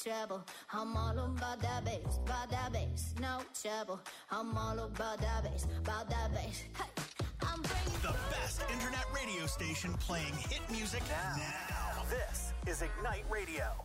trouble. I'm all about that bass, no trouble. I'm all about that bass, Hey, I'm bringing the best internet radio station playing hit music now. This is Ignite Radio.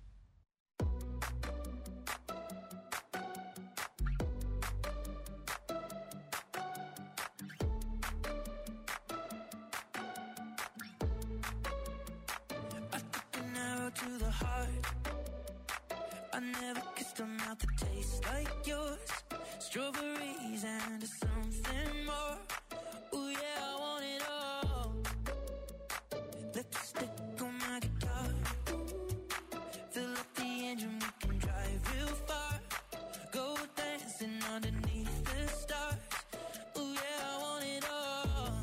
To the heart, I never kissed a mouth that tastes like yours. Strawberries and something more. Ooh yeah, I want it all. Lipstick on my guitar. Fill up the engine, we can drive real far. Go dancing underneath the stars. Ooh yeah, I want it all.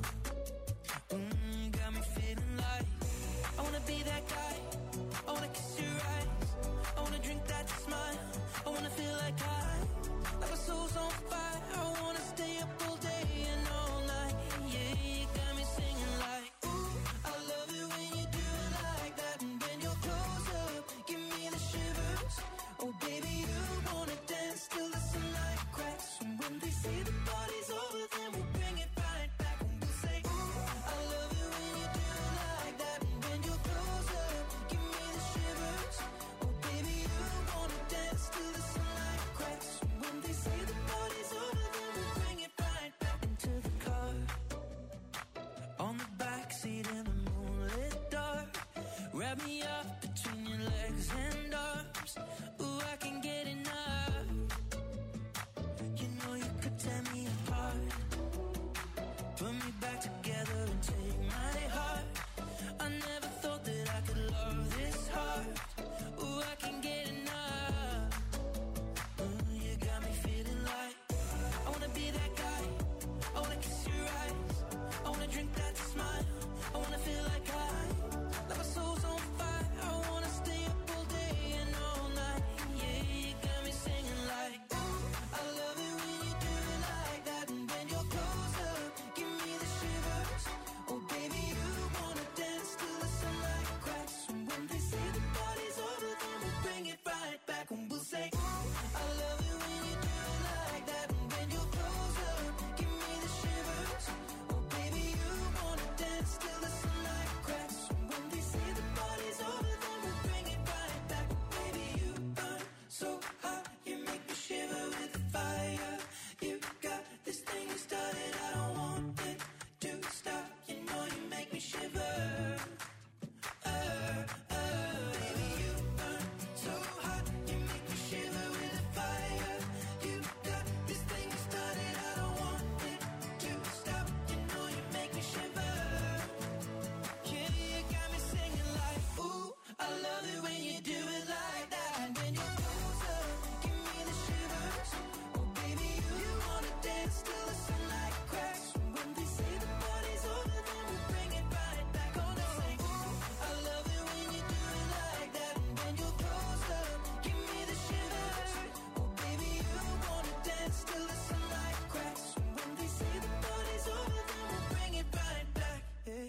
Got me feeling like I wanna be that guy. I wanna kiss your eyes. I wanna drink that smile. I wanna feel like like my soul's on fire. I wanna stay up all day and all night. Yeah, you got me singing like, ooh, I love it when you do it like that. And when you're close up, give me the shivers. Oh, baby, you wanna dance till the sunlight cracks. And when they say the party's over, then we'll bring it right back. And we'll say, ooh, I love it when you do it like that. And when you're close up, give me the shivers. Oh, baby, you wanna dance till the sunlight cracks. And when they say the party's over, then we'll bring it right back into the car. On the backseat in the moonlit dark. Wrap me up between your legs and arms. Ooh, I can get enough. You know you could tear me apart. Put me back together and take my heart. I never thought that I could love this hard. Ooh, I can get enough. You got me feeling like I wanna be that guy. I wanna kiss your eyes. I wanna drink that smile. I wanna feel like like my soul's on fire. I wanna stay up all day and all night. Yeah, you got me singing like, ooh, I love it when you do it like that. And when you're close up, give me the shivers. Oh, baby, you wanna dance till the sunlight cracks. And when they say the party's over, then we'll bring it right back. And we'll say, ooh, I love it when you do it like that. And when you're close up, give me the shivers. Oh, baby, you wanna dance till the sunlight cracks. And when they say the party's over, then we'll bring it right back. Baby, you burn so hot, you make me shiver with the fire. You got this thing you started, I don't want it to stop. You know you make me shiver. Baby, you burn so hot, you make me shiver with the fire. You got this thing you started, I don't want it to stop. You know you make me shiver. Yeah, you got me singing like, ooh, I love it when you do it like that. And when you're close up, give me the shivers. Oh, baby, you wanna dance till the sunlight cracks. And when they say the party's over, then we'll bring it right back. Oh, they say, ooh, I love it when you do it like that. And when you're close up, give me the shivers. Oh, baby, you wanna dance till the sunlight cracks. And when they say the party's over, then we'll bring it right back. Yeah.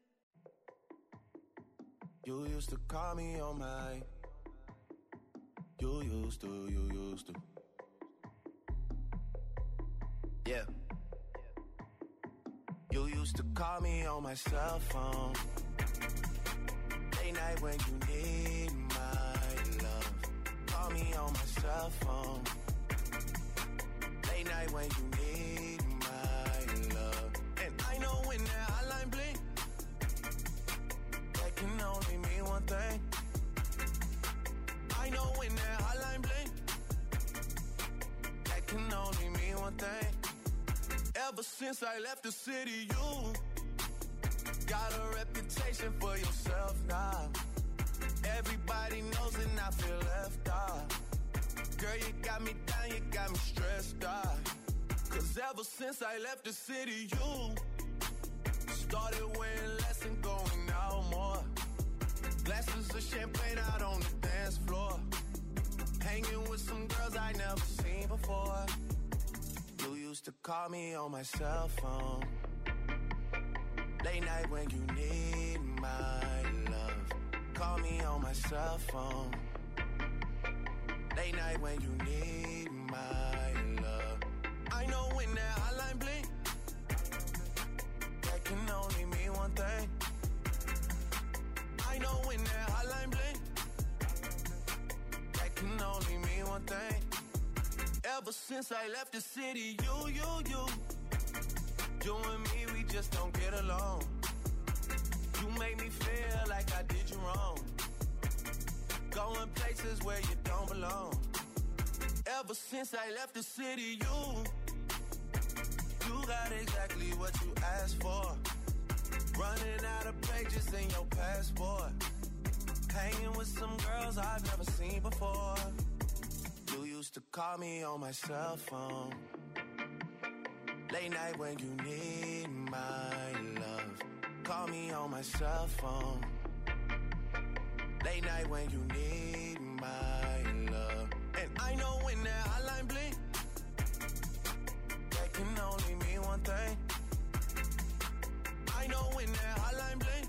You used to call me on my. You used to. Yeah. You used to call me on my cell phone. Late night when you need my love. Call me on my cell phone. Late night when you need my love. And I know when that hotline blink, that can only mean one thing. I know when that hotline blink, that can only mean one thing. Ever since I left the city, you got a reputation for yourself now. Everybody knows and I feel left out. Girl, you got me down, you got me stressed out. Cause ever since I left the city, you started wearing less and going out more. Glasses of champagne out on the dance floor. Hanging with some girls I never seen before. You used to call me on my cell phone. Late night when you need my love. Call me on my cell phone. Late night when you need my love. I know when that hotline blink, that can only mean one thing. I know when that hotline blink, that can only mean one thing. Ever since I left the city, you and me, we just don't get along. You make me feel like I did you wrong. Going places where you don't belong. Ever since I left the city, you got exactly what you asked for. Running out of pages in your passport. Hanging with some girls I've never seen before. You used to call me on my cell phone. Late night when you need my love. Call me on my cell phone. Late night when you need my love. And I know when that hotline blink, that can only mean one thing. I know when that hotline blink,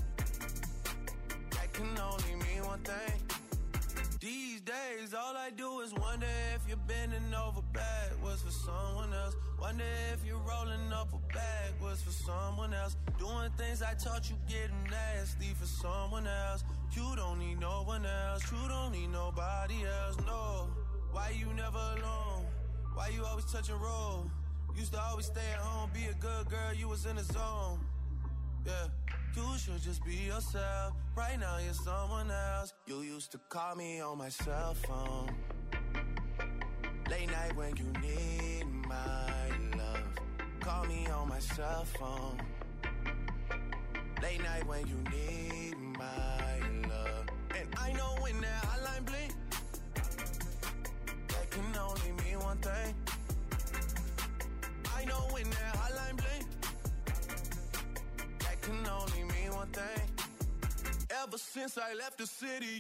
that can only mean one thing. These days, all I do is wonder if you're bending over backwards for someone else. Wonder if you're rolling up a backwards for someone else. Doing things I taught you getting nasty for someone else. You don't need no one else. You don't need nobody else, no. Why you never alone? Why you always touch and roll? Used to always stay at home, be a good girl, you was in the zone. Yeah, you should just be yourself. Right now you're someone else. You used to call me on my cell phone. Late night when you need my love. Call me on my cell phone. Late night when you need my love. And I know when that hotline blink, that can only mean one thing. I know when that hotline blink, that can only mean one thing. Ever since I left the city.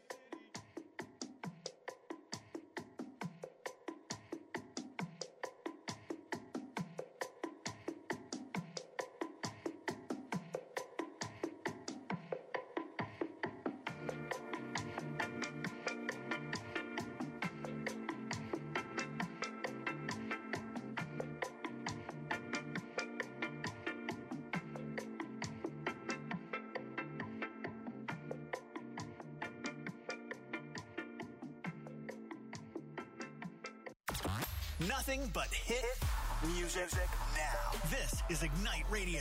Nothing but hit music now. This is Ignite Radio.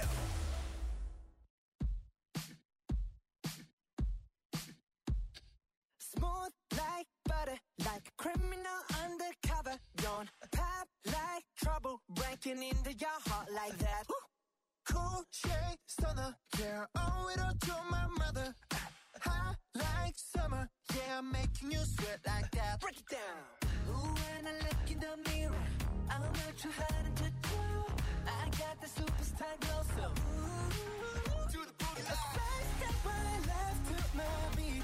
Smooth like butter, like a criminal undercover. Don't pop like trouble, breaking into your heart like that. Cool shade stunner, yeah, owe it all to my mother. Hot like summer, yeah, I'm making you sweat like that. Break it down. Ooh, when I look in the mirror, I'm not too hard to do. I got the superstar glow, so ooh, to the boogie line. A side step right left to my beat.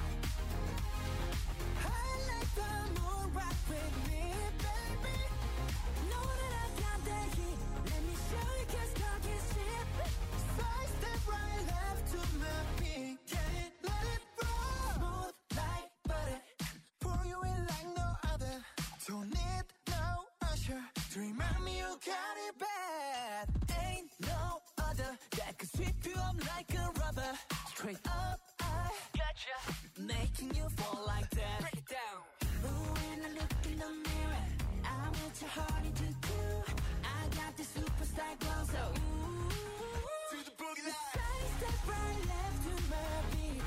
I like the moon rock with me, baby. Know that I got that heat. Let me show you, 'cause talk is cheap. Side step right left to my beat. Get it, let it roll. Smooth like butter, pour you in like no other. Don't need no usher to remind me you got it bad. Ain't no other that could sweep you up like a rubber. Straight up, I gotcha, making you fall like that. Break it down. Ooh, when I look in the mirror, I'm not too hard to do. I got the superstar glow, so ooh, to the boogie line. Side step right left to my beat.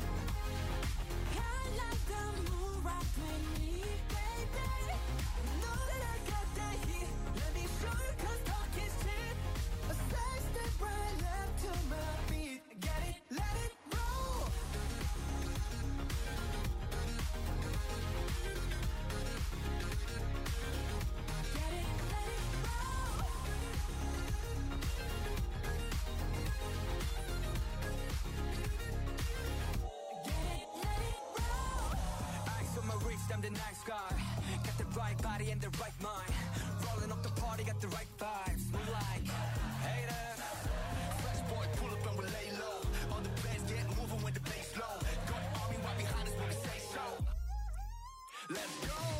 I like the moon rock with me, baby. Know that I got that heat. Let me show you, 'cause talk is cheap. A side step right left to my beat. Get it, let it roll. Get it, let it roll. Get it, let it roll. Eyes on my wrist, I'm the nice guy. Got the right body and the right mind. Rolling up the party, got the right vibes. Move like haters. Fresh boy, pull up and we lay low. All the bands get moving when the bass low. Got army right behind us when we say so. Let's go.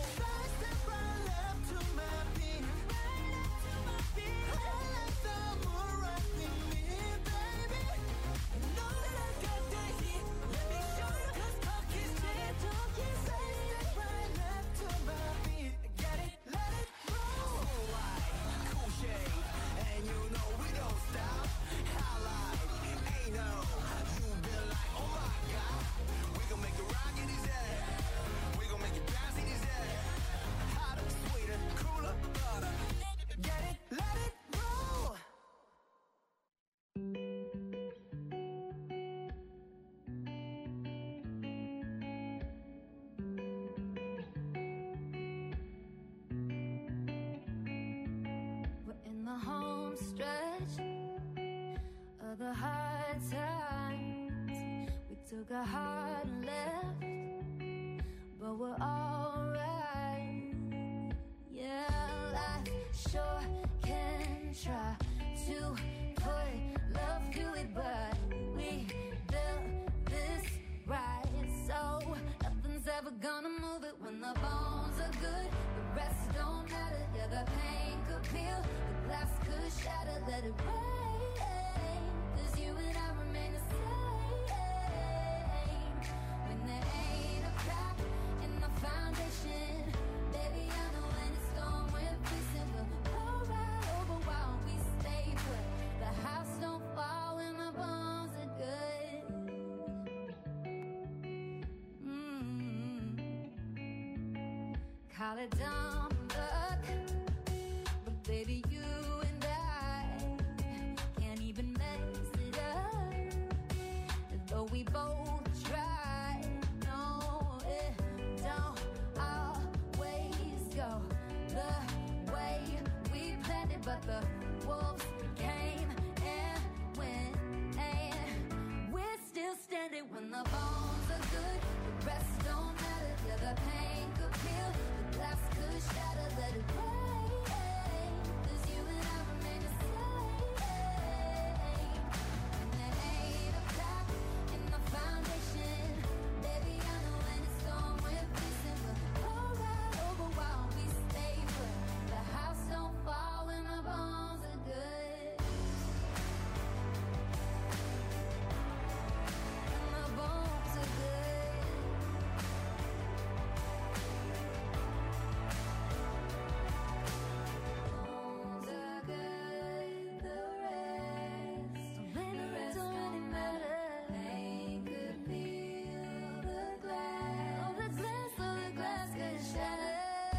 stretch of the hard times. We took a hard left, but we're alright. Yeah, life sure can try to put love through it, but we built this right, so nothing's ever gonna move it. When the bones are good, the rest don't matter. Yeah, the pain could peel, the glass could shatter. Let it rain, 'cause you and I remain the same. When there ain't a crack in the foundation, baby, I know when it's gone, we're fixing. We'll roll right over while we stay put. The house don't fall when the bones are good. Call it dumb luck, but baby, you and I can't even mess it up. Though we both try, no, it don't always go the way we planned it. But the wolves came and went, and we're still standing. When the bones are good, the rest don't matter. Yeah, the pain could peel, the glass could shatter. Let it rain, 'cause you and I remain the same. And there ain't a crack in the foundation, baby, I know when it's gone, we're fixing. We'll roll right over while we stay put. The house don't fall when the bones are good. When the bones are good. Bones are good, the rest don't really matter. Pain could peel the glass, oh, the glass could shatter.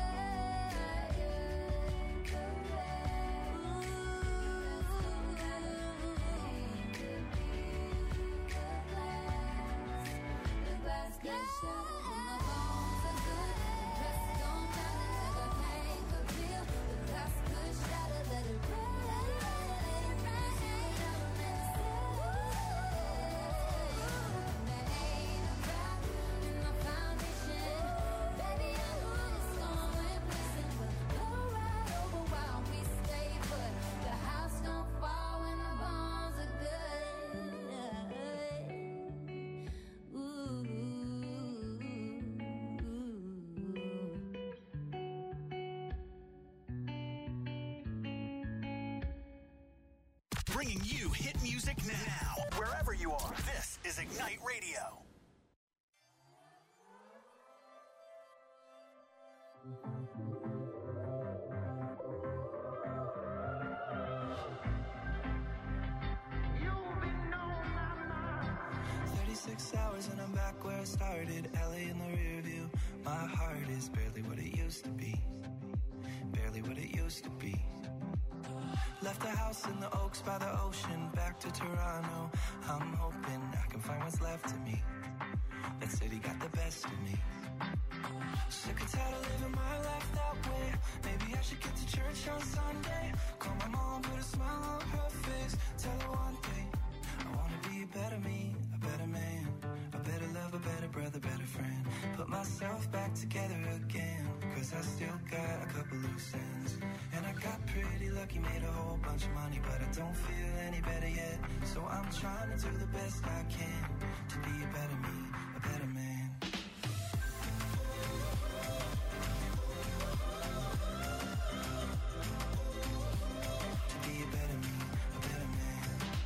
The glass could shatter. When the bones are good, the rest don't matter. The pain could peel, the glass could shatter. Let it rain, there ain't a crack in the foundation, baby, I know when it's gone, we're fixing. We'll go right over while we stay put. The house don't fall when the bones are good. Ooh. Bringing you hit music now. Wherever you are, this is Ignite Radio. You've been on my mind. 36 hours and I'm back where I started. LA in the rear view. My heart is barely what it used to be. Barely what it used to be. Left the house in the Oaks by the ocean. Back to Toronto. I'm hoping I can find what's left of me. That city got the best of me. Sick and tired of living my life that way. Maybe I should get to church on Sunday. Call my mom, put a smile on her face. Tell her one thing, I wanna be a better me, a better man, a better love, a better brother, better friend. Put myself back together again, 'cause I still got a couple loose ends. And I got pretty lucky, made a whole bunch of money, but I don't feel any better yet. So I'm trying to do the best I can to be a better me, a better man. To be a better me, a better man.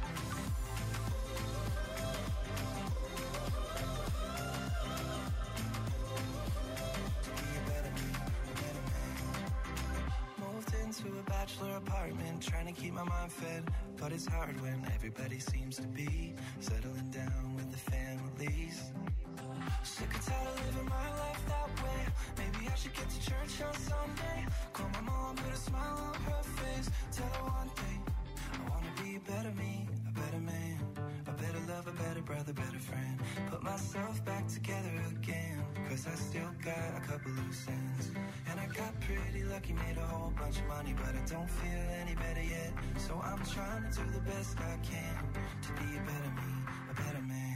To be a better me, a better man. Moved into a bachelor apartment, trying to keep my mind fed. But it's hard when everybody seems to be settling down with the families. Sick and tired of living my life that way. Maybe I should get to church on Sunday. Call my mom, put a smile on her face. Tell her one thing, I wanna be a better me, a better man, a better love, a better brother, better friend. Put myself back together again, 'cause cause I still got a couple loose ends. And I got pretty lucky, made a whole bunch of money, but I don't feel any better yet. So I'm trying to do the best I can to be a better me, a better man.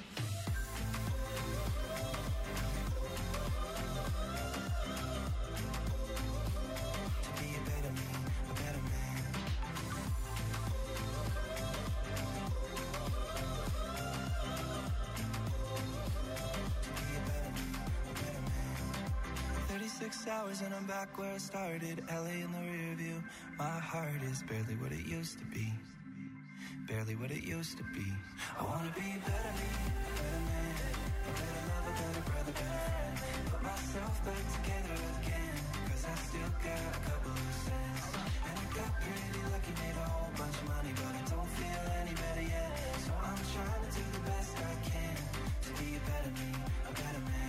Hours and I'm back where I started, LA in the rear view. My heart is barely what it used to be, barely what it used to be. I wanna be a better me, a better man, a better lover, better brother, better friend. Put myself back together again, cause I still got a couple loose ends. And I got pretty lucky, made a whole bunch of money, but I don't feel any better yet. So I'm trying to do the best I can to be a better me, a better man.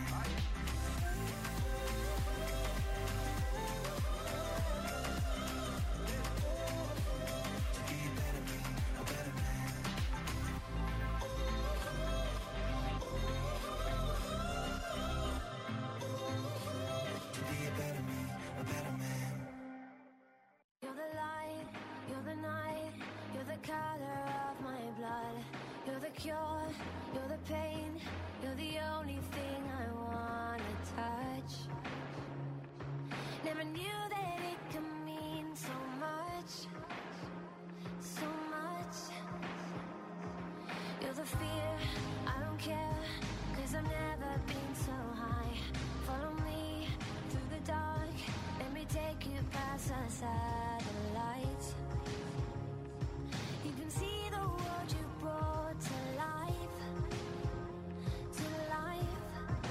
Cure, you're the pain, you're the only thing I wanna touch. Never knew that it could mean so much, so much. You're the fear, I don't care, cause I've never been so high. Follow me through the dark, let me take you past the satellites. You can see the world you brought to life, to life.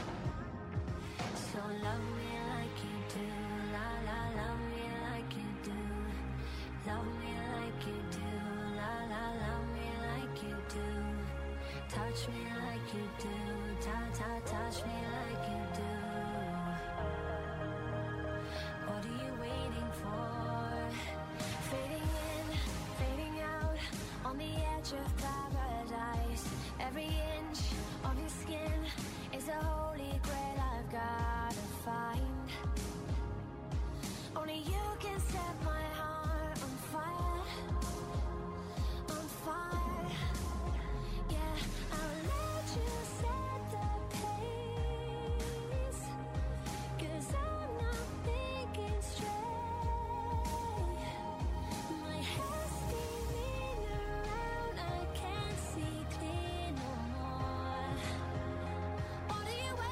So love me like you do, la la, love me like you do. Love me like you do, la la, love me like you do. Touch me like you do, touch me like you do. What are you waiting for? Fading in, fading out, on the edge of paradise. Every inch of your skin is a holy grail I've gotta find. Only you can set my heart on fire, on fire. Yeah, I'll let you set the pace, cause I'm not thinking straight. My head's spinning around, I can't see clear no more. What are you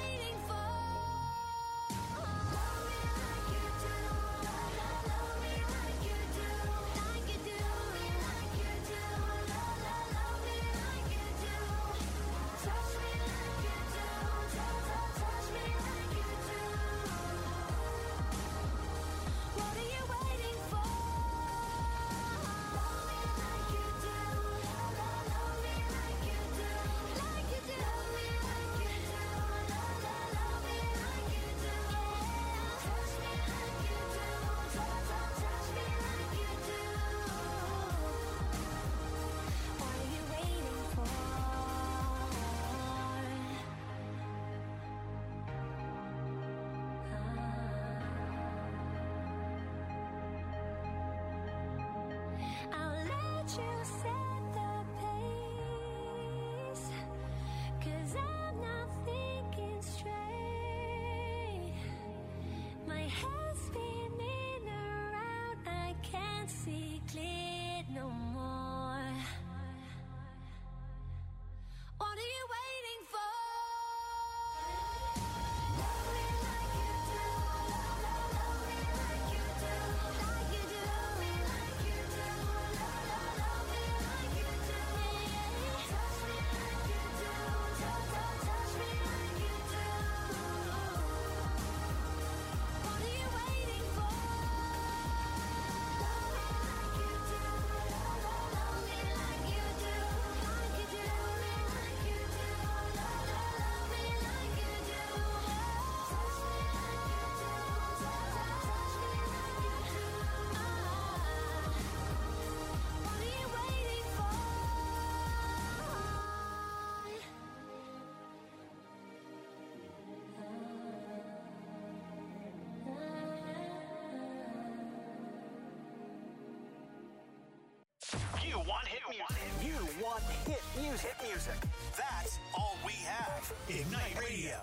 but hit music. Hit music. That's all we have. Ignite Radio.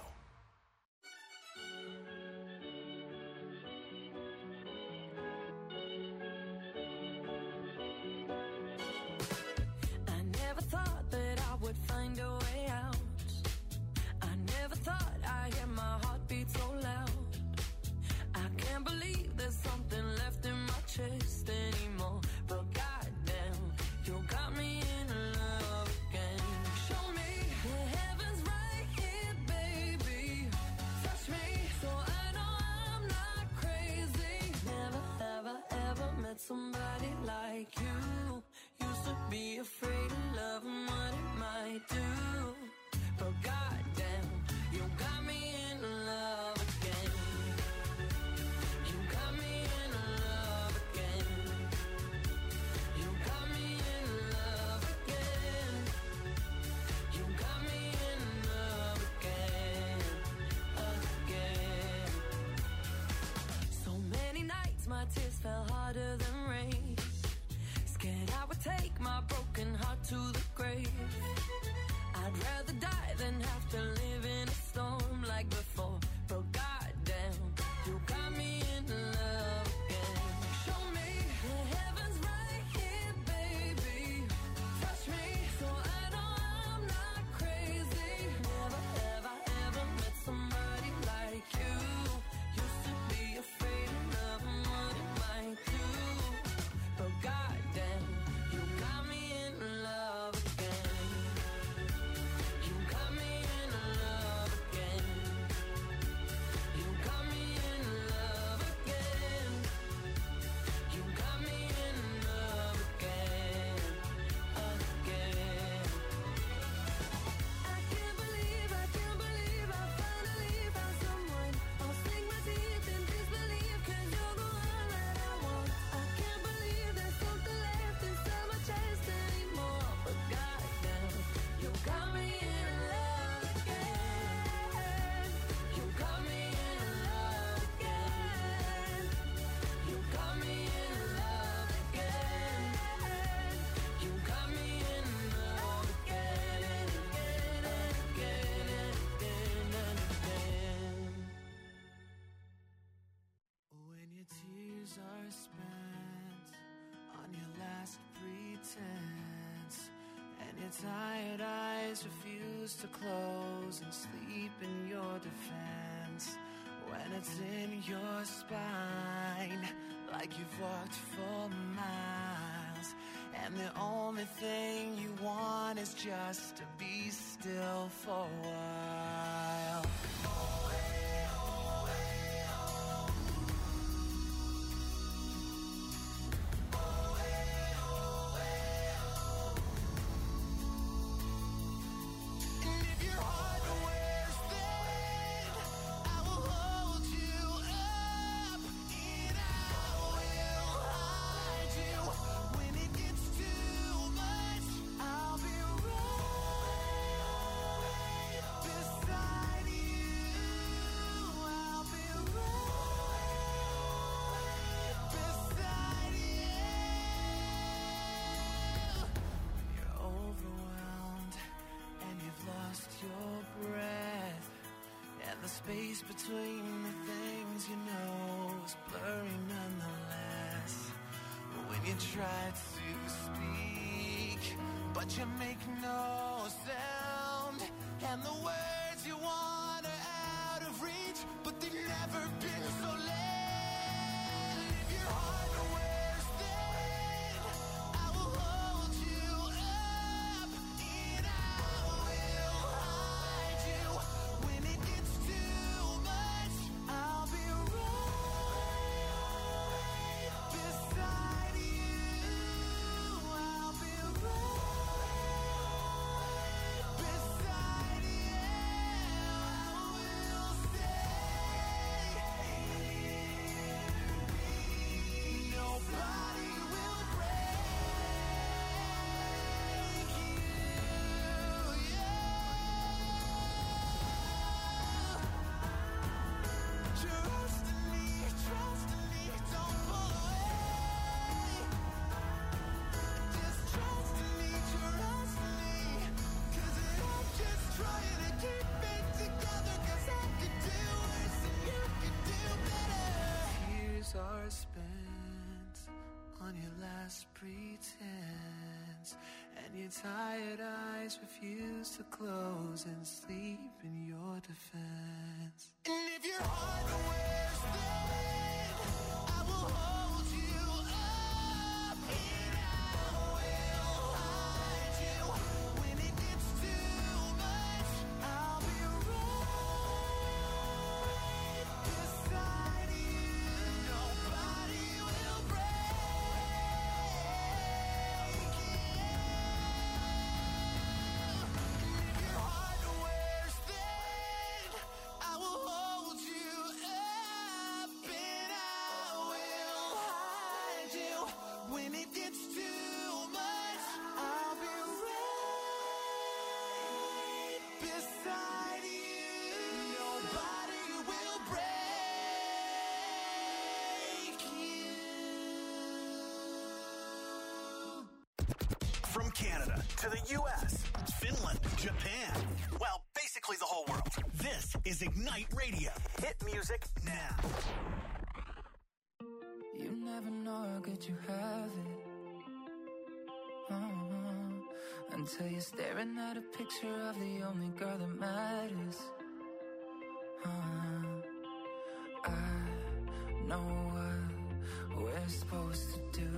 I never thought that I would find a way out. I never thought I'd hear my heartbeat so loud. I can't believe there's something left in my chest anymore. But goddamn, you got me in love again. Show me the heavens right here, baby. Touch me so I know I'm not crazy. Never, ever, ever met somebody like you. Used to be afraid of love and what it might do. But goddamn, you got me in love again. You got me in love again. You got me in love again. You got me in love again, again. So many nights my tears fell harder than rain. Scared I would take my broken heart to the grave. I'd rather die than have to live in a storm like before. But goddamn, you got me in love again. Show me the heavens right here, baby. Touch me so I know I'm not crazy. Never, ever, ever met somebody like you. Used to be afraid of love and what it might do. But goddamn, you got me in love again. You got me in love again. You got me in love again. You got me in love again, again. I can't believe I finally found someone. I'll sink my teeth in disbelief 'cause you're the one that I want. I can't believe there's something left inside my chest anymore. But goddamn, you got me in love again. You got me in love again. You got me in love again. You got me in love again and again and again and again and again. When your tears are spent on your last pretense, and your tired eyes refuse to close and sleep in your defense, when it's in your spine like you've walked for miles, and the only thing you want is just to be still for a while. And if your heart wears thin, I will hold you up, and I will hide you. When it gets too much, I'll be right beside you. I'll be right beside you. You're overwhelmed and you've lost your breath, and the space between the things you know is blurry nonetheless. When you try to speak, but you make no sound, and the words you want are out of reach, but they've never been so late. If your heart wears thin, I will hold you up, and I will hide you. When it gets too much, I'll be right beside you. I'll be right beside you. on your last pretense, and your tired eyes refuse to close and sleep in your defense. And if your heart wears thin, I will hold you up, and I will hide you. When it gets too much, I'll be right beside you. Nobody will break you. And if your heart wears thin, I will hold you up, and I will hide you. When it gets too much, I'll be right beside you. Nobody will break you. From Canada to the U.S., Finland, Japan, well, basically the whole world. This is Ignite Radio. Hit music now. You never know how good you have it. Until you're staring at a picture of the only girl that matters. I know what we're supposed to do.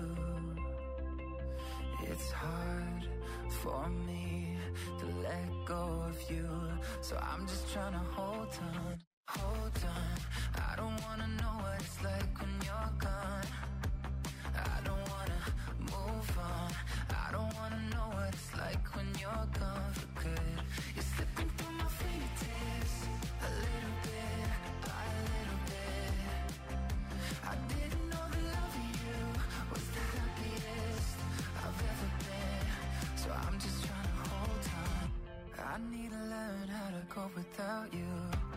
It's hard for me to let go of you, so I'm just trying to hold on, hold on. I don't wanna know what it's like when you're gone. I don't wanna move on. I don't wanna know what it's like when you're gone for good. You're slipping through my fingertips, a little bit by a little bit. I didn't know the love of you was the happiest I've ever been, so I'm just trying to hold on. I need to learn how to cope without you.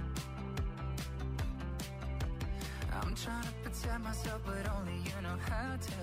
I'm trying to protect myself, but only you know how to.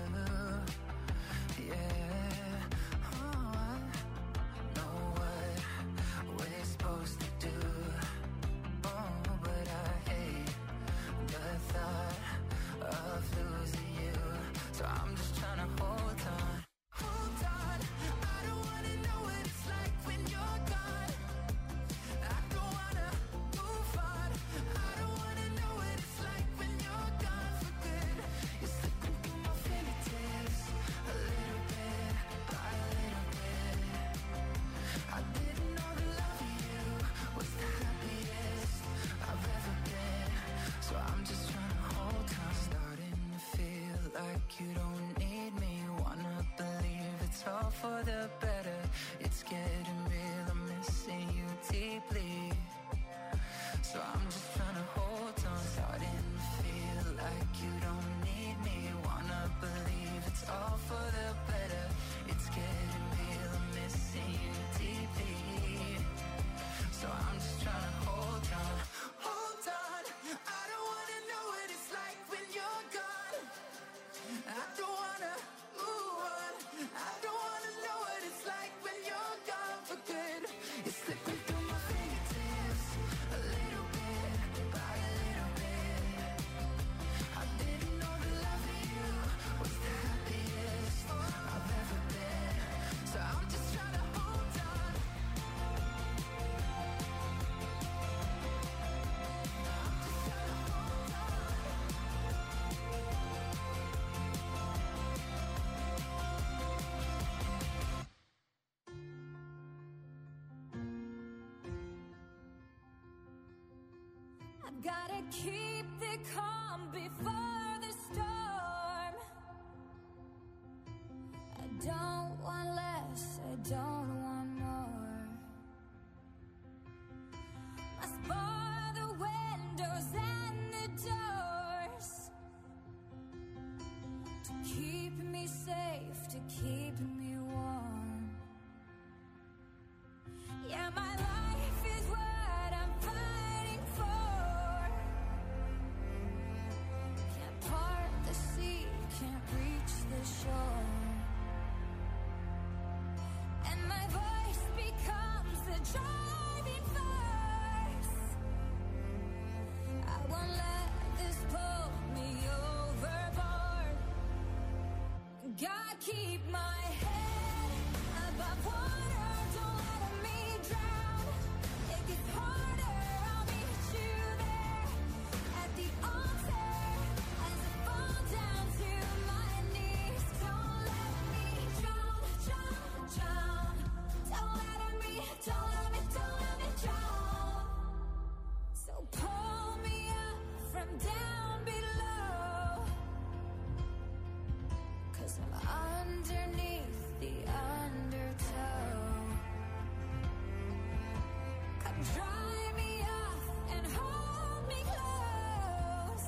Yeah, oh, I know what we're supposed to do. Oh, but I hate the thought of losing you, so I'm just trying to hold on. Hold on, I don't wanna know what it's like when you're gone. I don't wanna move on. I don't wanna know what it's like when you're gone for good. You're slipping through my fingertips, a little bit by a little bit. I didn't know the love of you was the happiest I've ever been, so I'm just trying to hold on. Starting to feel like you don't need me. Wanna believe it's all for the better. It's getting real, I'm missing you deeply, so I'm just trying to hold on. Starting to feel like you don't need me. Wanna believe it's all for the better. It's getting real, I'm missing you deeply, so I'm just trying to hold on. Hold on, I don't wanna know what it's like when you're gone. I don't wanna move on. I don't wanna know what it's like when you're gone for good. It's slipping through my fingertips, a little bit by a little bit. I didn't know the love of you was the happiest I've ever been, so I'm just trying to hold on. I've gotta keep the calm before the storm. I don't want less, I don't want more. Must bar the windows and the doors to keep me safe, to keep me warm. Yeah, my life is what I'm fighting for. keep my head above water, don't let me drown. It gets harder, I'll meet you there at the altar as I fall down to my knees. Don't let me drown, drown, drown. Don't let me drown. So pull me up from down below, 'cause I'm underneath the undertow. Come dry me off and hold me close.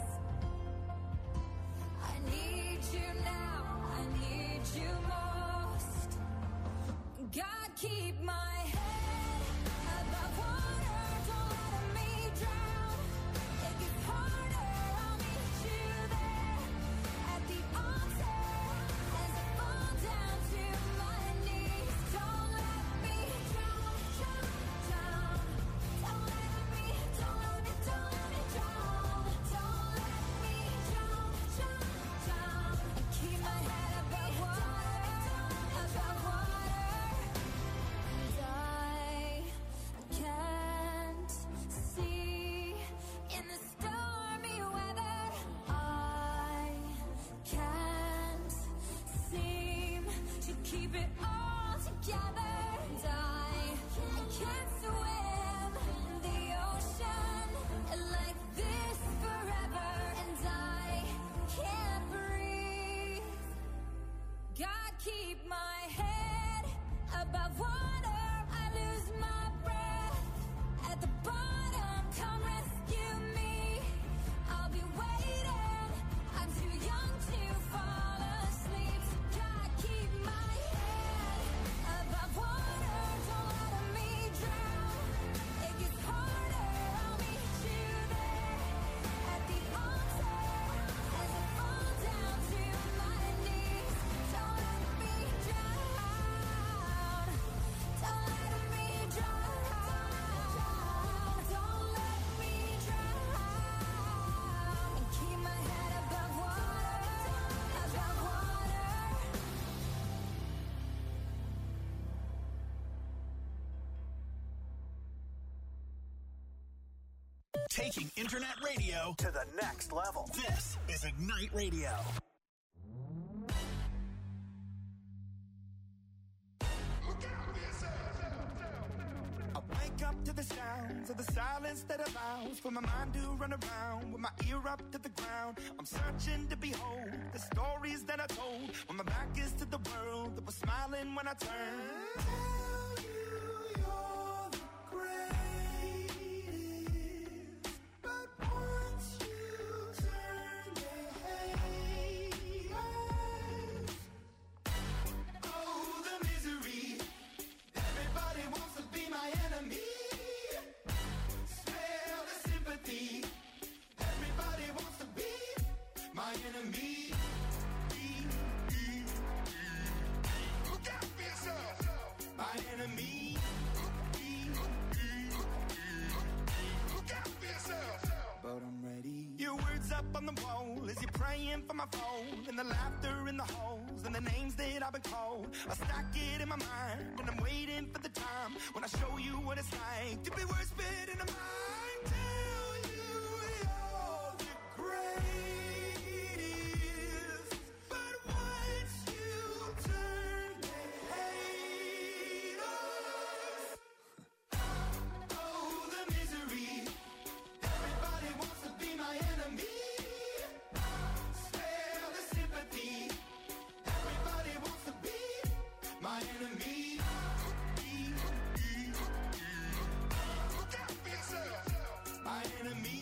I need you now, I need you most. God, keep my head above water, don't let me drown. It gets harder, I'll meet you there at the altar as I fall down to my knees. Don't let me drown, drown, drown. Don't let me drown. Don't let me drown, drown, drown. And keep my head above water, above water. And I can't see in the stormy weather. I can't seem to keep it all together. And I can't swim in the ocean like this forever. And I can't breathe. God, keep my head above water. I lose my breath at the bottom. Come rescue me. I'll be waiting. I'm too young to fall asleep. So God, keep my head above water. Don't let me drown. It gets harder, I'll meet you there at the altar as I fall down to my knees. Don't let me drown. Don't let me drown. Don't let me drown. And keep my head above water, above water. Taking internet radio To the next level. This is Ignite Radio. I wake up to the sounds of the silence that allows for my mind to run around with my ear up to the ground. I'm searching to behold the stories that I told when my back is to the world that was smiling when I turned. Tell you you're the greatest, but once you turn, they hate us. Oh, the misery. Everybody wants to be my enemy. Smell the sympathy. Everybody wants to be my enemy. Look out for yourself. My enemy. Look out for yourself. But I'm ready. Your words up on the wall as you're praying for my phone, and the laughter in the halls, and the names that I've been called. I stack it in my mind, and I'm waiting for the time when I show you what it's like to be worse fit in a mind. Tell you you're the greatest, but once you turn, they hate us. Oh, the misery. Everybody wants to be my enemy. Spare the sympathy. Everybody wants to be my enemy. Look out for yourself. My enemy.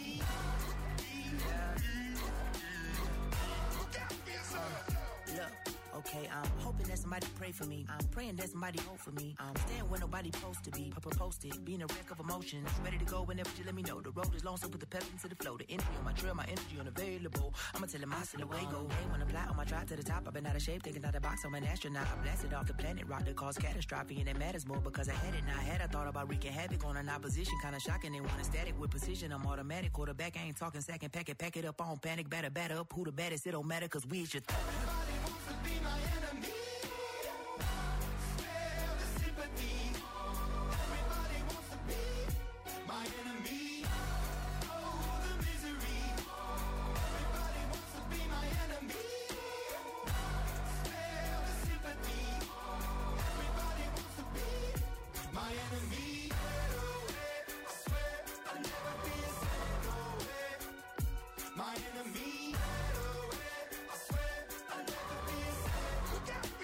Look out for yourself. Look, okay, I'm hoping that somebody pray for me. I'm praying that somebody hope for me. I'm staying where nobody supposed to be. Posted, being a wreck of emotions. Ready to go whenever you let me know. The road is long, so put the pep into the flow. The energy on my trail, my energy unavailable. I'ma tell him I still away go. Hey, when I fly on my drive to the top, I've been out of shape, taking out the box. I'm an astronaut. I blasted off the planet, rock that caused catastrophe, and it matters more because I had it. Now I had, I thought about wreaking havoc on an opposition, kinda shocking. They want a static with precision. I'm automatic, quarterback. I ain't talking second, pack it up on panic, batter up. Who the baddest? It don't matter, cause we should. Everybody wants to be my enemy. my enemy. I swear I'll never be the same. Look out for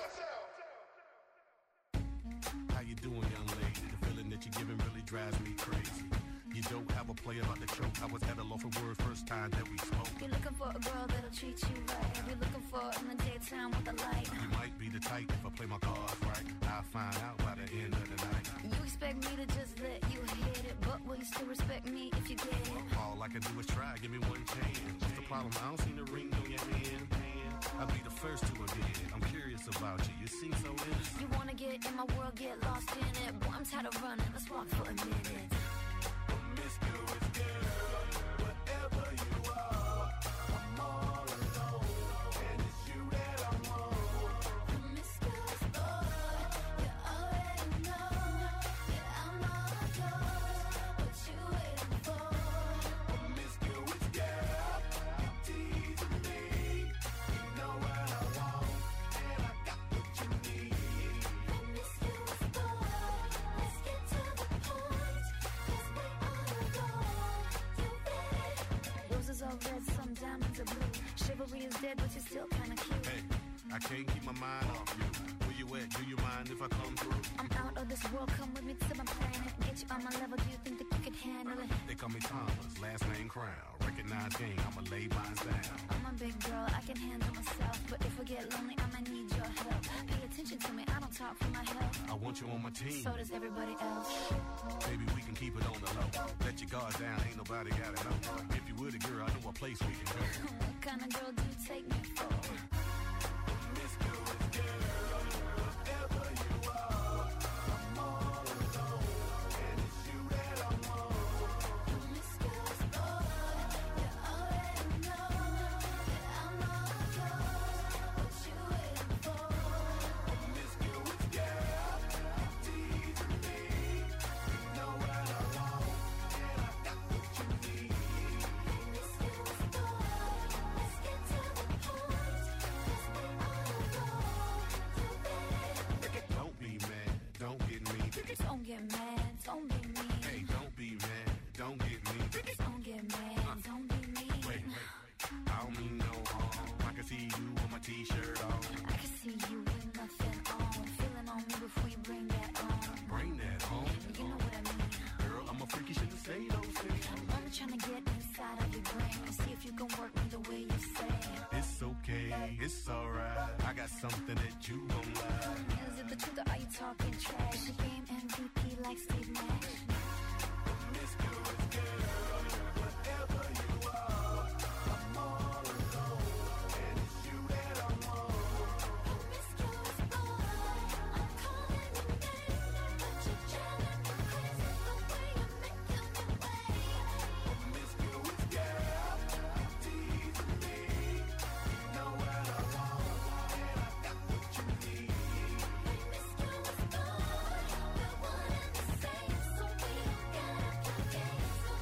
yourself. How you doing, young lady? The feeling that you're giving really drives me crazy. You don't have a play about the choke. I was at a loss for words first time that we spoke. You're looking for a girl that'll treat you right. You're looking for in the daytime with a light. You might be the type if I play my cards right. I'll find out by the end of the night. You expect me to just let you hit it, but will you still respect me if you get it? All I can do is try, give me one chance. What's the problem? I don't see the ring on your hand. I'll be the first to admit it. I'm curious about you. You seem so innocent. You wanna get in my world, get lost in it. Boy, I'm tired of running. Let's walk for a minute. Promiscuous girl, whatever you are, I'm all alone, and it's you that I want. Promiscuous boy, you already know that I'm all yours. What you waiting for? Promiscuous girl, you teasing me. You know what I want, and I got what you need. Promiscuous boy, let's get to the point, 'cause we on the go. You ready? Roses are red, some diamonds are blue. Chivalry is dead, but you're still kinda cute. Hey, I can't keep my mind off you. Where you at? Do you mind if I come through? I'm out of this world, come with me to my planet. Get you on my level, do you think that you could handle it? They call me Thomas, last name Crown. Recognize game, I'ma lay mine down. I'm a big girl, I can handle myself. But if I get lonely, I'ma need your help. Pay attention to me, I don't talk for my health. I want you on my team. So does everybody else. Baby, we can keep it on the low. Let your guard down, ain't nobody gotta know. If you were the girl, I know a place we can go. What kind of girl do you take me for? Promiscuous girl, whatever you are, I'm all alone, and it's you that I want. Promiscuous boy, you already know that I'm all yours. What you waiting for? Promiscuous girl, you teasing me. You know what I want, and I got what you need. Promiscuous boy, let's get to the point, 'cause we on the go. You ready? Don't be mad, don't get me. Don't get mad, don't be mean. Hey, don't be mad, don't get me. Don't get mad, don't be mean. Wait, I don't mean no harm. I can see you with my t-shirt on. I can see you with nothing on. Feeling on me before you bring that on. Bring that home. You know what I mean. Girl, I'm a freak, you shouldn't say those things. I'm trying to get inside of your brain and see if you can work me the way you say. It's okay, it's alright. I got something that you gon' like. Is it the truth or are you talking trash? Is your game MVP like Steve Nash? Promiscuous girl, whatever you are, I'm all alone, and it's you that I want. Promiscuous boy, I'm calling your name, but you're driving me crazy the way you're making me wait. Promiscuous girl, you teasing me. You know what I want, and I got what you need. Promiscuous boy, we're one and the same, so we don't gotta play games no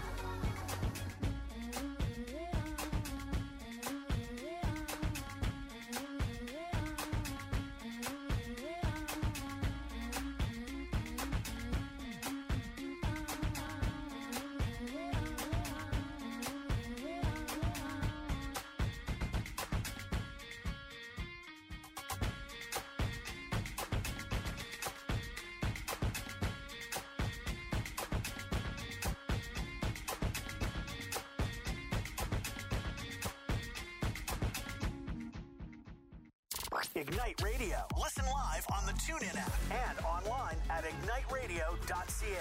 Ignite Radio. Listen live on the TuneIn app and online at igniteradio.ca.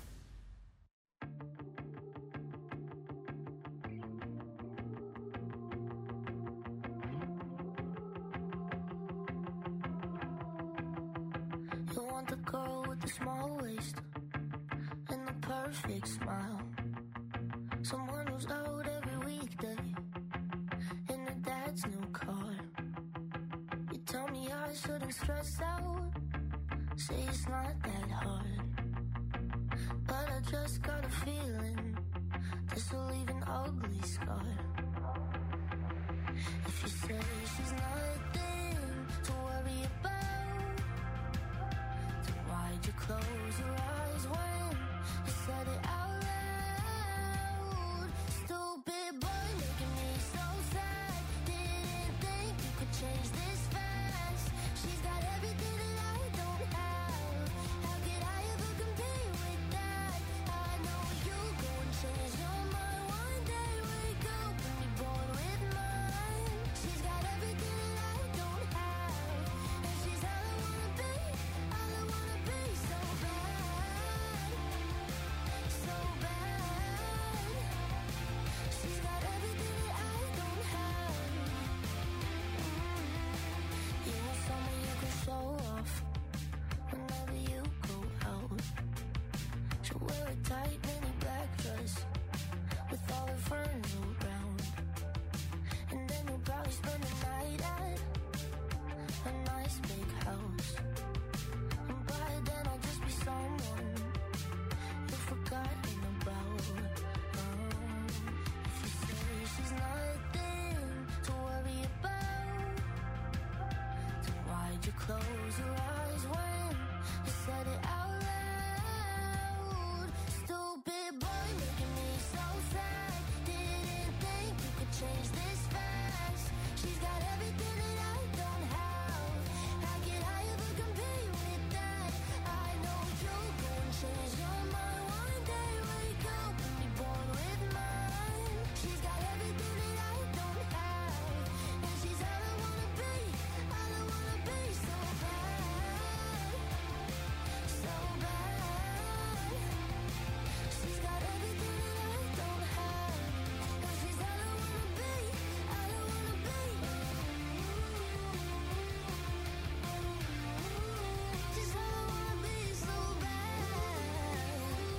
You want the girl with the small waist and the perfect smile. Someone who's out every weekday in her dad's new car. You tell me I shouldn't stress out, say it's not that hard. But I just got a feeling this will leave an ugly scar. If you say she's nothing to worry about, then why'd you close your eyes when you said it out loud? Stupid boy, you close your eyes when you said it out loud? Stupid boy making me so sad. Didn't think you could change this fast. She's got everything that I don't have. How could I ever compete with that? I know you'll go and change your mind one day. Wake up and be born with mine. She's got everything that I don't have, and she's all I wanna be. All I wanna be so bad, so bad. She's got everything that I don't have, and she's all I wanna be. All I wanna be. She's all I wanna be so bad.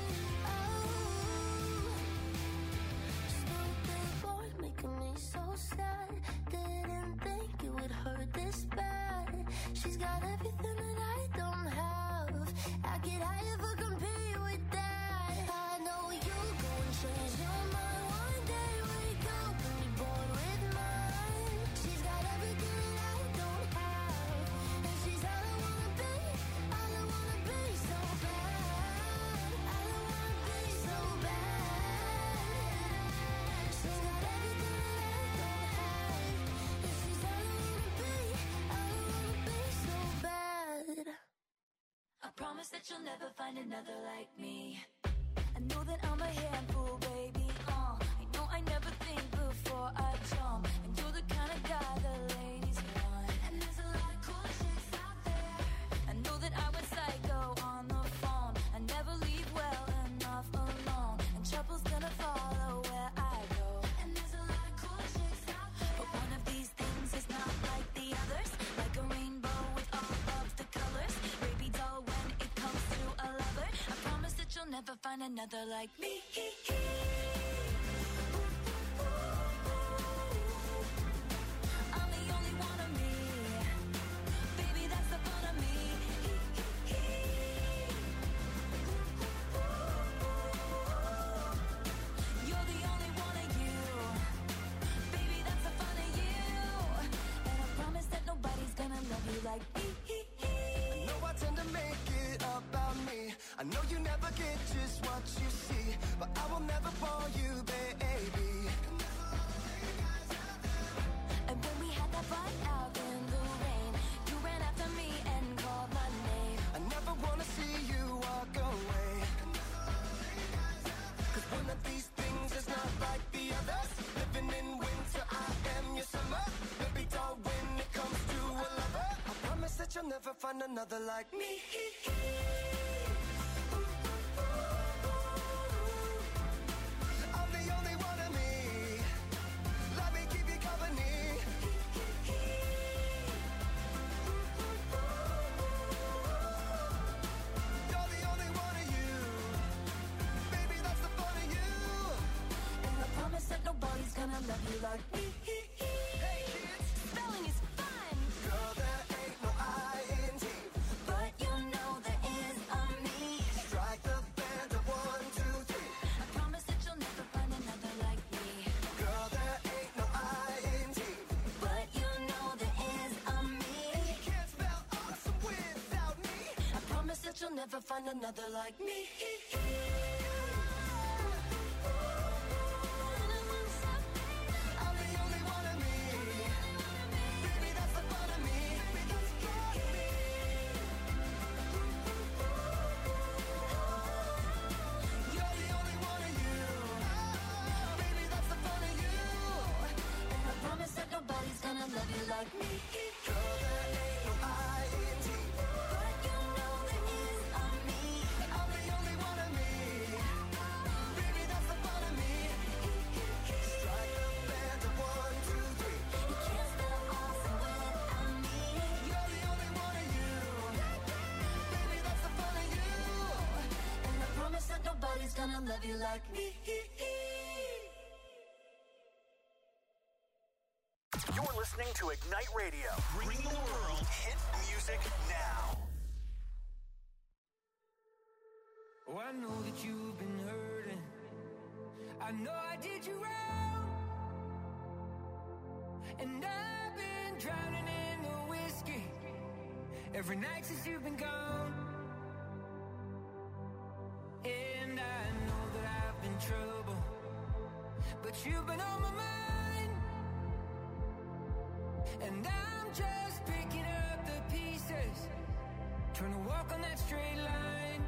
Stupid boy making me so sad. Didn't think it would hurt this bad. She's got everything that I don't have. How could I ever compete with that? I know you'll go and change your mind one day. Wake up and be born with mine. She's got everything that I don't have, and she's all I wanna be. All I wanna be so bad. All I wanna be so bad. She's got everything that I don't have, and she's all I wanna be. All I wanna be so bad. I promise that you'll never find another like me. I know that I'm a handful, baby. I know I never think before I jump, and you're the kind of guy the ladies want. And there's a lot of cool chicks out there. I know that I went psycho on the phone. I never leave well enough alone, and trouble's gonna follow where I go. And there's a lot of cool chicks out there, but one of these things is not like the others. Like a rainbow with all of the colors. Baby doll, when it comes to a lover, I promise that you'll never find another like me. I'm the only one of me. Baby, that's the fun of me. You're the only one of you. Baby, that's the fun of you. And I promise that nobody's gonna love you like me. I know I tend to make it about me. I know you never get just what you see, but I will never fall you, baby. And when we had that fight out in the rain, you ran after me and called my name. I never wanna see you walk away, 'cause one of these things is not like the others. Living in winter, I am your summer. Baby doll, when it comes to a lover, I promise that you'll never find another like me. I'm the only one of me. Let me keep you company. You're the only one of you. Baby, that's the fun of you. And I promise that nobody's gonna love you like me. Hey kids, Spelling is fun, girl, there ain't no I-N-G. but you know there is a me. Strike the band of 1, 2, 3. I promise that you'll never find another like me. Girl, there ain't no I-N-G. But you know there is a me. You can't spell awesome without me. I promise that you'll never find another like me. I'm the only one of me. Baby, that's the fun of me. Because got me. You're the only one of you. Baby, that's the fun of you. And I promise that nobody's gonna love you like me. Girl, there ain't no I-N-G. But you know there is a me. I'm the only one of me. Baby, that's the fun of me. Strike the band of 1, 2, 3. You can't spell awesome without me. You're the only one of you. Baby, that's the fun of you. And I promise that nobody's gonna love you like me. You're listening to Ignite Radio. Bring the world hit music now. Oh, I know that you've been hurting. I know I did you wrong. And I've been drowning in the whiskey. every night since you've been gone. And I know that I've been trouble, but you've been on my mind. And I'm just picking up the pieces, trying to walk on that straight line.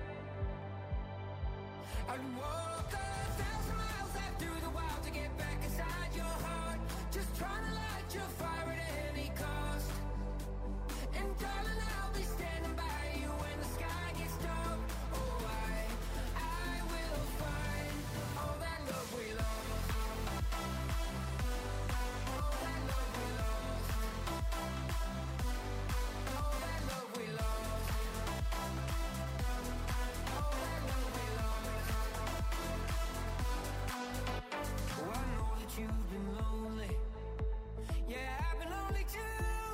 I'd walk 1,000 miles out through the wild to get back inside your heart, just trying to light your fire at any cost. And darling, I'll be standing by you when the sky gets dark. Oh, I will find all that love we lost. All that love we lost. All that love we lost. All that love we lost. Oh, I know that you've been lonely. Yeah, I've been lonely too.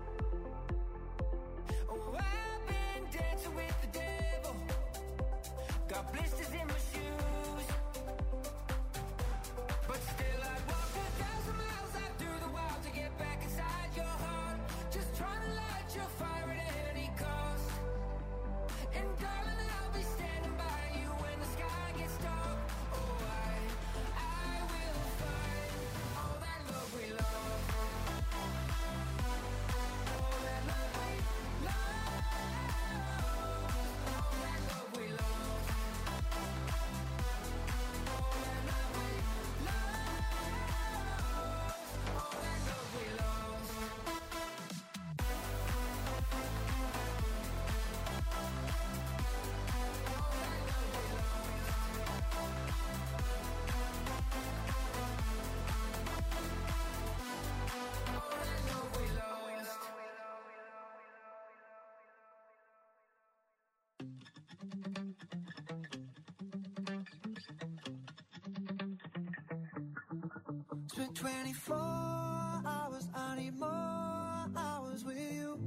Oh, I've been dancing with the devil, got blisters in my shoes, but still I'd walk 1,000 miles out through the wild to get back inside your heart, just trying to light your fire at any cost. And darling, I'll be standing by you when the sky gets dark. Oh, I will find all that love we lost. All that love we lost. All that love we lost. All that love we lost. All that love we lost. Spent 24 hours, I need more hours with you.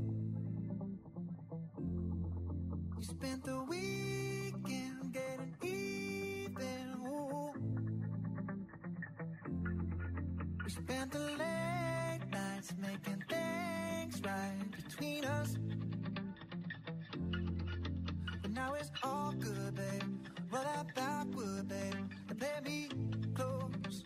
You spent the weekend getting even. Ooh. We spent the late nights making things right between us. But now it's all good, babe. Roll that backward, babe, and play me close.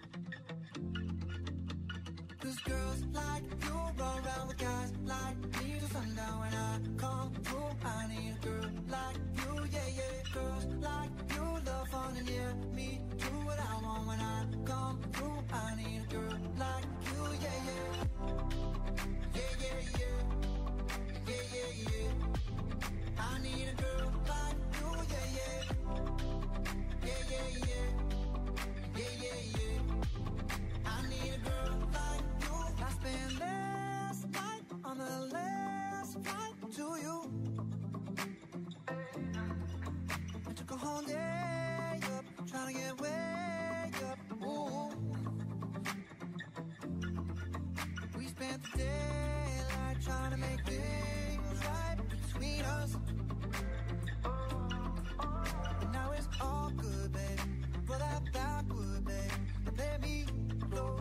'Cause girls like you run around with guys like me till sundown. When I come through, I need a girl like you, yeah, yeah. Girls like you love fun and yeah, me do what I want. When I come through, I need a girl like you, yeah, yeah. Yeah, yeah, yeah. Yeah, yeah, yeah. I need a girl like you, yeah, yeah. Yeah, yeah, yeah. Yeah, yeah, yeah. I need a girl like you. I spent last night on the last flight to you. I took a whole day up, trying to get way up. Ooh. We spent the daylight trying to make things right between us. And now it's all good, babe. Roll that backward, babe, and let me close.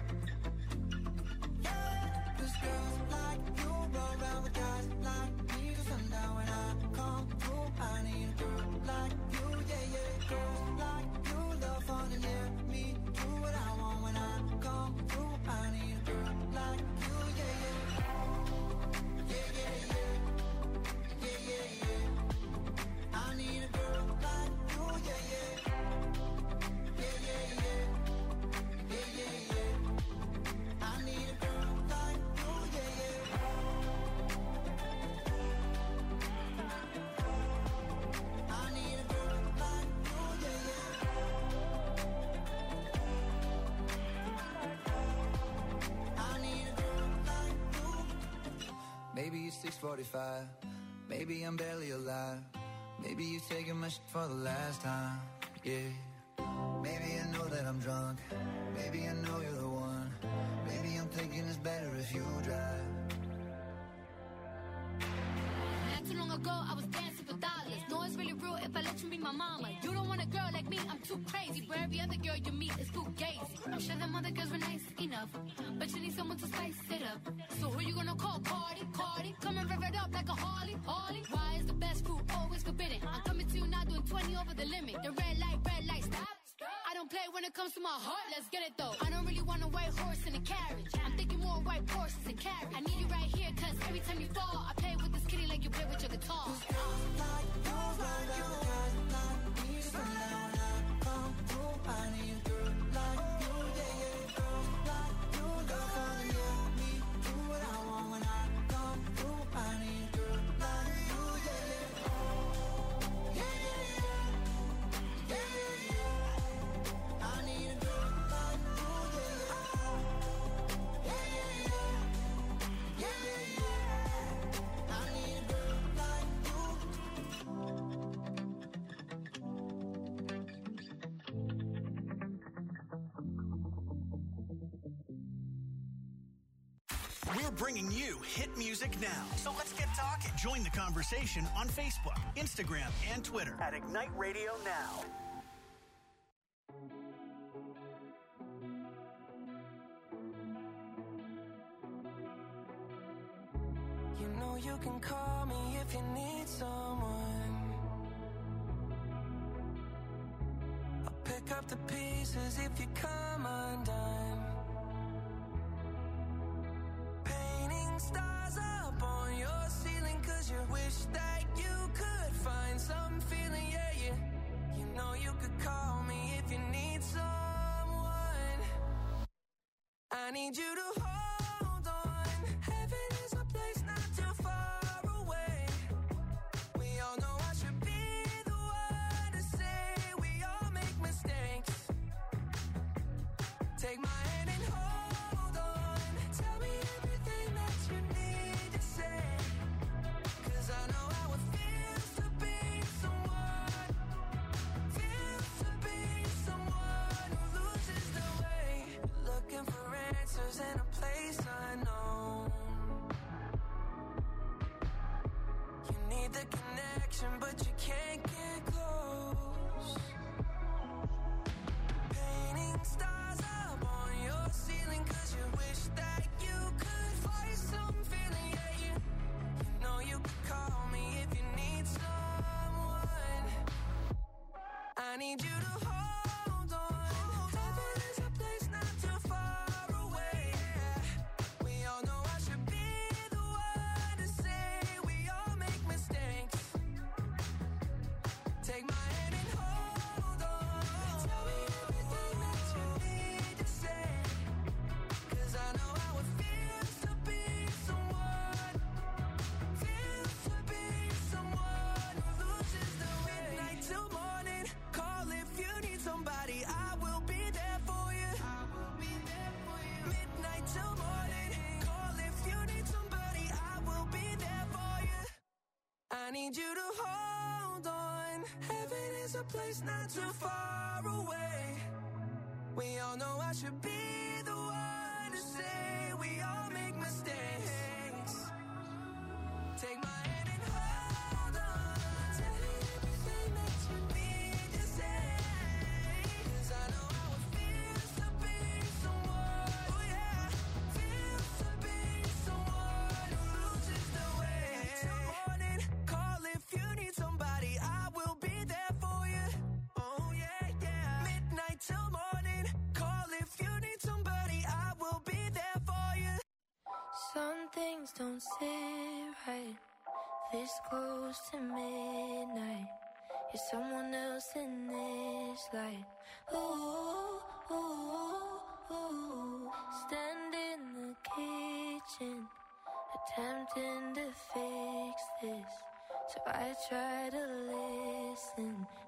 Cause girls like you run around with guys like me till sundown. When I come through, I need a girl like you, yeah, yeah. Girls like you love fun and yeah, me do what I want. When I come through, I need a girl like you, yeah, yeah. Yeah, yeah, yeah. Yeah, yeah, yeah. I need a girl like you, yeah, yeah. Yeah, yeah, yeah. Yeah, yeah, yeah. I need a girl like you, yeah, yeah. I need a girl like you, yeah, yeah. I need a girl like you. Maybe it's 6:45. Maybe I'm barely alive. Maybe you're taking my shit for the last time. Yeah. Maybe I know that I'm drunk. Maybe I know you're the one. Maybe I'm thinking it's better if you drive. Not too long ago, I was dancing for dollars. No, it's really real if I let you be my mama. You don't want a girl like me, I'm too crazy. Where every other girl you meet is too gazy. I'm sure them other girls were nice enough, but you need someone to spice it up. So who you gonna call? Cardi, come and rev it up like a Harley. Why is the best fruit always forbidden? I'm coming to you now doing 20 over the limit. The red light, stop. I don't play when it comes to my heart, let's get it though. I don't really want a white horse in a carriage. I'm thinking more white horses and carriage. I need you right here, cause every time you fall, I play with this kitty like you play with your guitar. I need a girl like you, yeah, yeah. Girl like you, girl, follow me, do what I want when I come through. I need a girl like you, yeah, yeah. Yeah, yeah, yeah. Yeah, yeah, yeah. I need a girl like you, yeah, yeah. Yeah, yeah, yeah. Yeah, yeah, yeah. I need a girl like you. We're bringing you hit music now. So let's get talking. Join the conversation on Facebook, Instagram, and Twitter At Ignite Radio Now. You know you can call me if you need someone. I'll pick up the pieces if you come undone. Painting stars up on your ceiling, cause you wish that you could find some feeling, yeah, yeah. You know you could call me if you need someone. I need you to hold on. Heaven is a place not too far away. We all know I should be the one to say we all make mistakes. Take my hand and hold on. Tell me everything that you need to say. Cause I know how it feels to be someone. Feels to be someone who loses the way. Looking for answers in a place unknown. You need the connection, but you can't get close. Painting stars up on your ceiling, cause you wish that you could find some feeling, yeah, yeah. You know you could call me if you need someone. I need you to hold on. Heaven is a place not too far away. We all know I should be the one to say we all make mistakes. Take my hand and hold on. Tell me everything that you need to say. Cause I know how it feels to be someone. Feels to be someone who loses the way. Midnight till morning, call if you need somebody. I will be there for you. I will be there for you. Midnight till morning, call if you need somebody. I will be there for you. I need you to hold on. Heaven is a place not too far away. We all know I should be the one to say we all make mistakes. Take my hand and hold on. Tell me everything that you need to say. Cause I know how it feels to be someone. Oh yeah. Feels to be someone who loses the way. Till morning, call if you need somebody. I will be there for you. Oh yeah, yeah. Midnight till morning, call if you need somebody. I will be there for you. Some things don't sit right. This close to midnight. You're someone else in this light. Ooh, ooh, ooh. Stand in the kitchen, attempting to fix this. So I try to listen